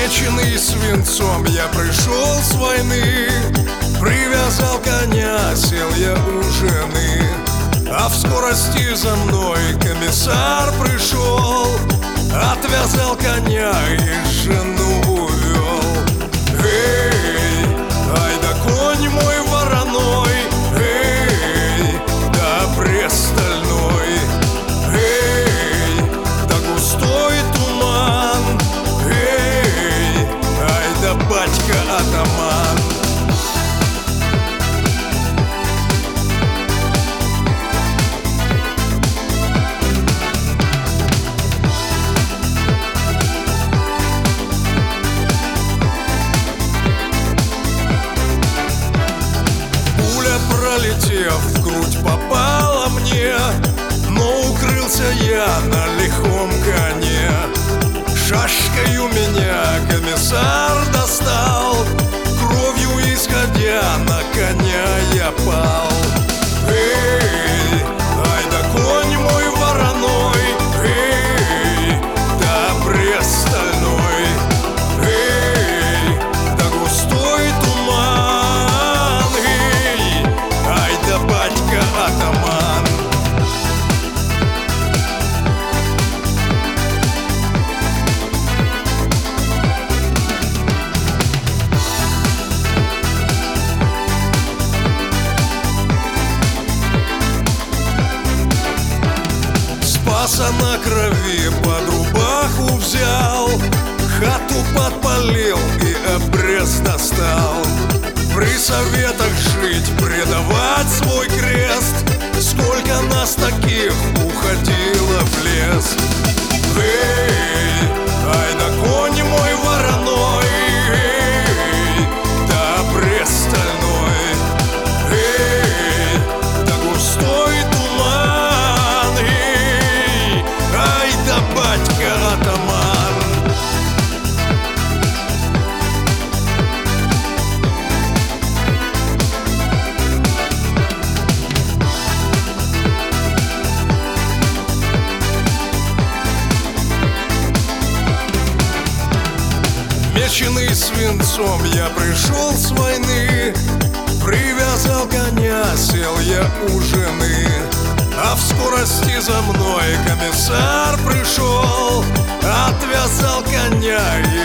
Меченый свинцом я пришел с войны, привязал коня, сел я у жены. А в скорости за мной комиссар пришел, отвязал коня и жену увел. Эй, ай да конь мой вороной, эй, да престольной, эй, да густой туман, эй, ай да батька атаман. Пролетев в грудь, попала мне, но укрылся я на лихом коне. Шашкою меня комиссар достал, кровью исходя на коня я пал. Эй, ай да конь мой вороной, эй, да престольной, эй, да густой туман, эй, ай да батька атаман. Спаса на крови под рубаху взял, хату подпалил и обрез достал. При советах жить, предавать свой крест, сколько нас таких уходило в лес. Эй, ай да конь мой вороной, эй, да престольной, эй, да густой туман, эй, ай да батька атаман. Меченый свинцом я пришел с войны, привязал коня, сел я у жены. А в скорости за мной комиссар пришел, отвязал коня